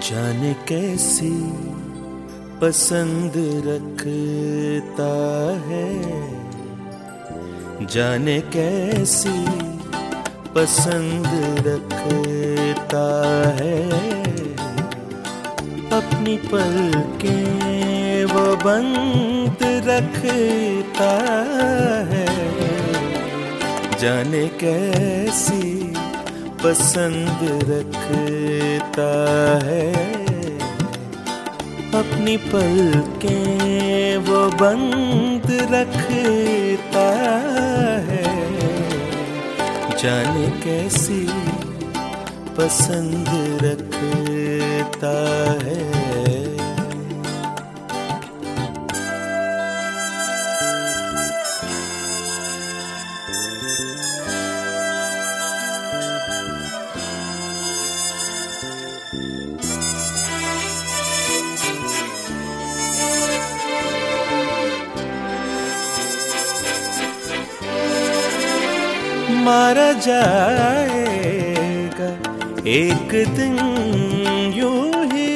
जाने कैसी पसंद रखता है, जाने कैसी पसंद रखता है। अपनी पलकें वो बंद रखता है, जाने कैसी पसंद रखता है। अपनी पलकें वो बंद रखता है, जाने कैसी पसंद रखता है। मारा जाएगा एक दिन यूं ही,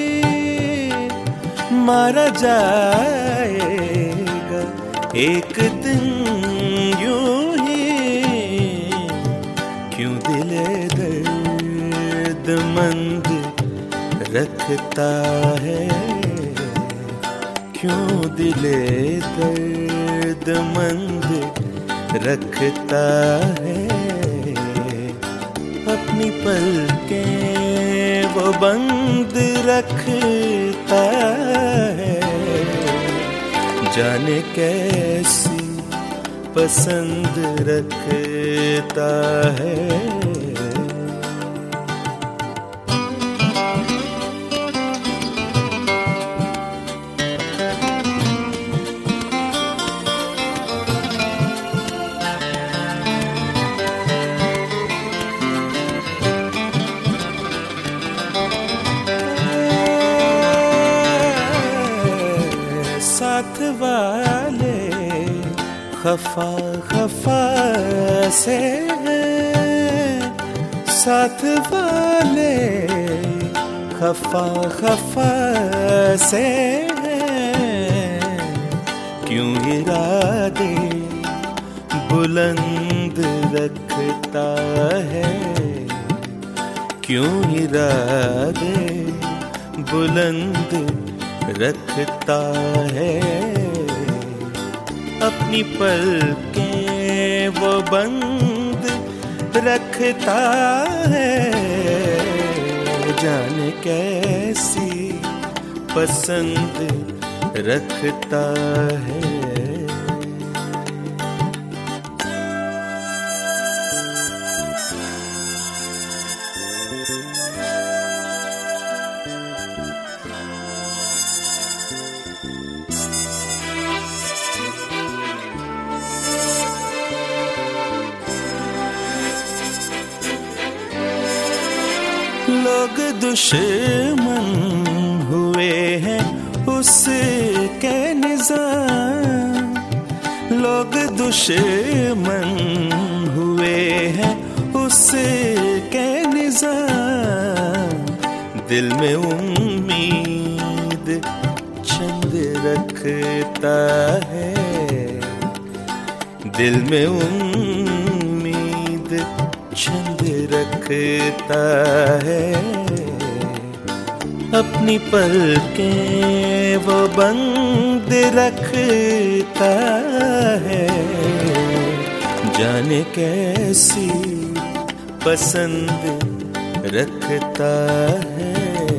मारा जाएगा एक दिन यूं ही। क्यों दिले दर्दमंद रखता है, क्यों दिले दर्दमंद रखता है। अपनी पलकें वो बंद रखता है, जाने कैसी पसंद रखता है। साथ वाले खफा खफा से हैं, साथ वाले खफा खफा से हैं। क्यों इरादे बुलंद रखता है, क्यों इरादे बुलंद रखता है। अपनी पलकें वो बंद रखता है, जाने कैसी पसंद रखता है। लोग दुश्मन हुए हैं उसके निज़ाम, लोग दुश्मन हुए हैं उसके निज़ाम। दिल में उम्मीद चंद रखता है, दिल में उम्मीद चंद रखता है। अपनी पलकें वो बंद रखता है, जाने कैसी पसंद रखता है,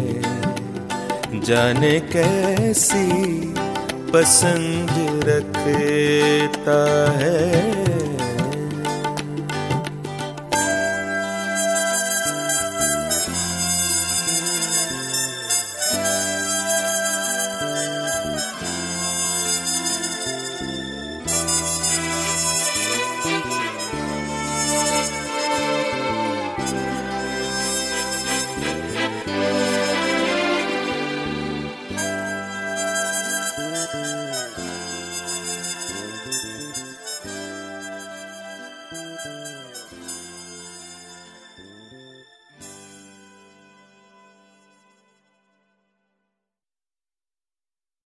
जाने कैसी पसंद रखता है।